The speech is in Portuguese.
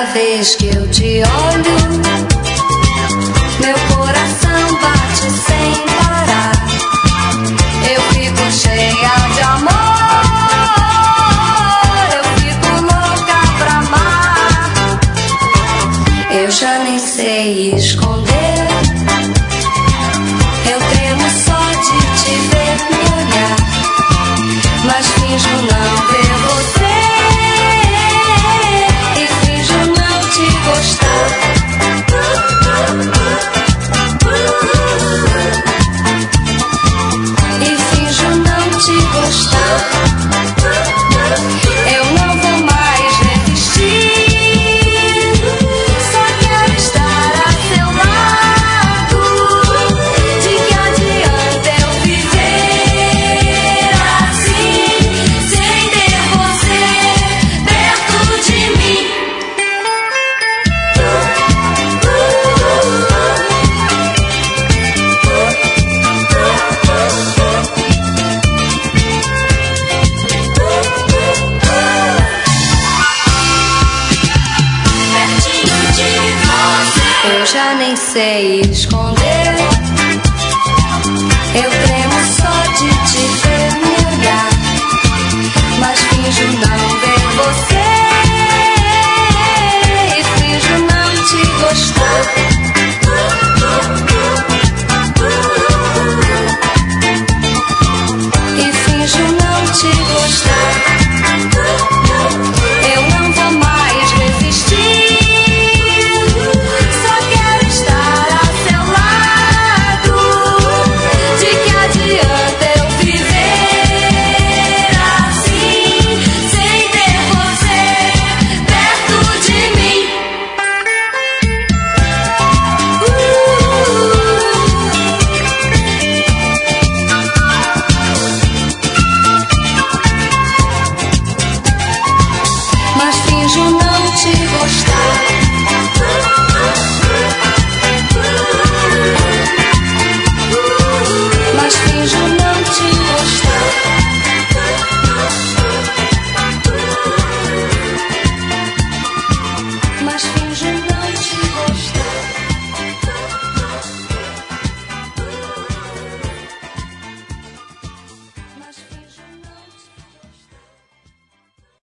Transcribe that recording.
vez que eu te olho, meu coração bate sem parar. Eu fico cheia de amor, eu fico louca pra amar. Eu já nem sei esconder, eu tremo só de te ver me olhar, mas finjo não ver você e finjo não te gostar. E finjo não te gostar. Eu não vou mais resistir, só quero estar a seu lado. De que adianta eu viver assim, sem ter você perto de mim? Eu já nem sei esconder, eu tremo só de te ver me olhar, mas finjo não ver você